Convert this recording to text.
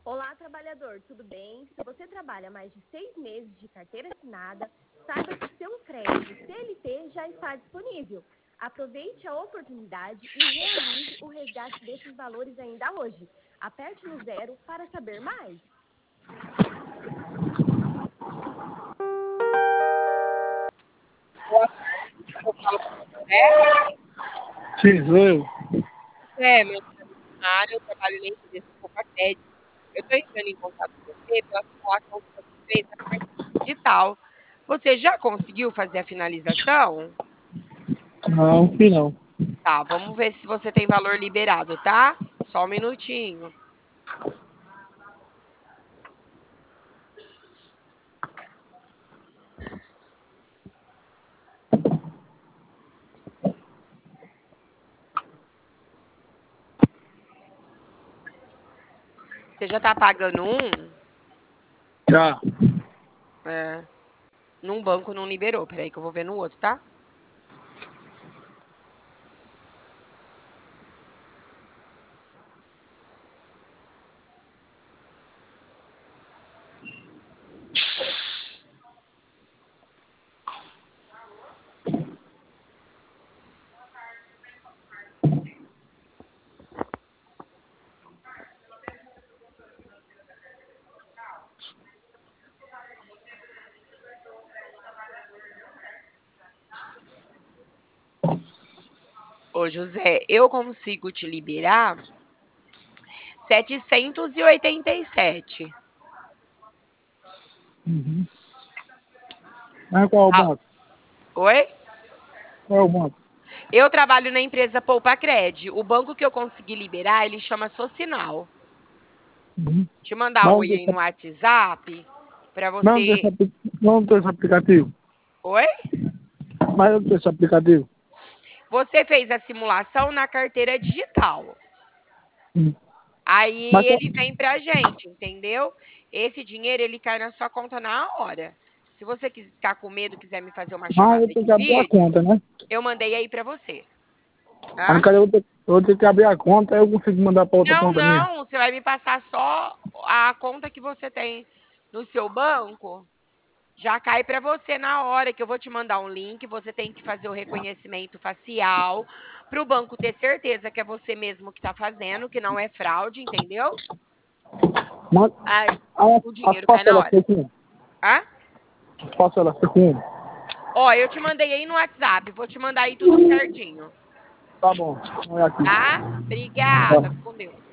Olá, trabalhador, tudo bem? Se você trabalha mais de 6 meses de carteira assinada, saiba que seu crédito CLT já está disponível. Aproveite a oportunidade e realize o resgate desses valores ainda hoje. Aperte no 0 para saber mais. Boa tarde, eu falo com você. Sim, sou eu. Meu nome é Luciana, eu trabalho na empresa Copacred. Eu estou entrando em contato com você pela simulação que você fez na carteira digital. Você já conseguiu fazer a finalização? Não, que não. Tá, vamos ver se você tem valor liberado, tá? Só um minutinho. Você já está pagando um? Já. É, num banco não liberou. Peraí que eu vou ver no outro, tá? Ô, José, eu consigo te liberar 787. Uhum. Mas qual é o Ah, banco? oi? Qual é o banco? Eu trabalho na empresa Poupacred. O banco que eu consegui liberar, ele chama Socinal. Uhum. Te mandar um Mas oi aí no WhatsApp para não tem você. não tem esse aplicativo. Oi? Mas não tem esse aplicativo. Você fez a simulação na carteira digital. Uhum. Aí Mas, ele vem pra gente, entendeu? Esse dinheiro ele cai na sua conta na hora. Se você ficar com medo, quiser me fazer uma mas eu chamada tenho de que abrir a vídeo, conta, né? eu mandei aí pra você, Mas tá? cara, eu vou ter que abrir a conta, aí eu consigo mandar para outra Não, conta minha. não, você vai me passar só a conta que você tem no seu banco. Já cai para você na hora que eu vou te mandar um link. Você tem que fazer o reconhecimento facial para o banco ter certeza que é você mesmo que está fazendo, que não é fraude, entendeu? Mas Aí o as dinheiro cai na parcelas hora. ficam. Ah? As parcelas ficam. Ó, eu te mandei aí no WhatsApp. Vou te mandar aí tudo certinho. Tá bom. Olha aqui. Tá? Obrigada. Tá. Fica com Deus.